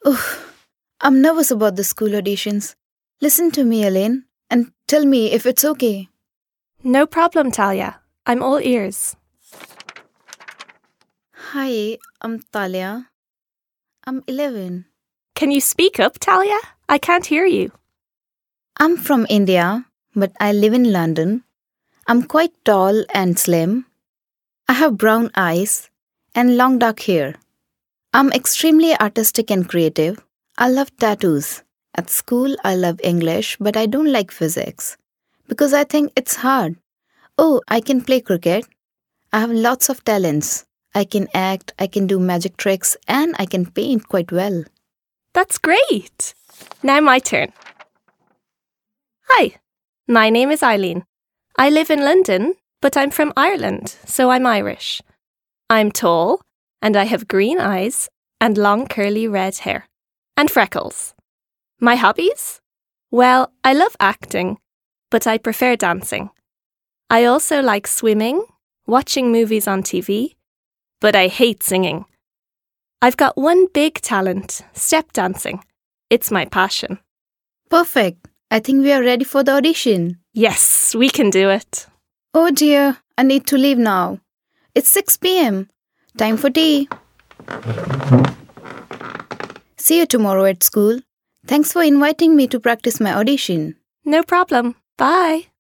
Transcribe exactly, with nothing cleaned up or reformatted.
Oof, I'm nervous about the school auditions. Listen to me, Elaine, and tell me if it's okay. No problem, Talia. I'm all ears. Hi, I'm Talia. I'm eleven. Can you speak up, Talia? I can't hear you. I'm from India, but I live in London. I'm quite tall and slim. I have brown eyes and long dark hair. I'm extremely artistic and creative. I love tattoos. At school, I love English, but I don't like physics because I think it's hard. Oh, I can play cricket. I have lots of talents. I can act, I can do magic tricks, and I can paint quite well. That's great. Now my turn. Hi, my name is Eileen. I live in London, but I'm from Ireland, so I'm Irish. I'm tall, and I have green eyes and long curly red hair, and freckles. My hobbies? Well, I love acting, but I prefer dancing. I also like swimming, watching movies on T V, but I hate singing. I've got one big talent, step dancing. It's my passion. Perfect. I think we are ready for the audition. Yes, we can do it. Oh dear, I need to leave now. It's six p.m. Time for tea. See you tomorrow at school. Thanks for inviting me to practice my audition. No problem. Bye.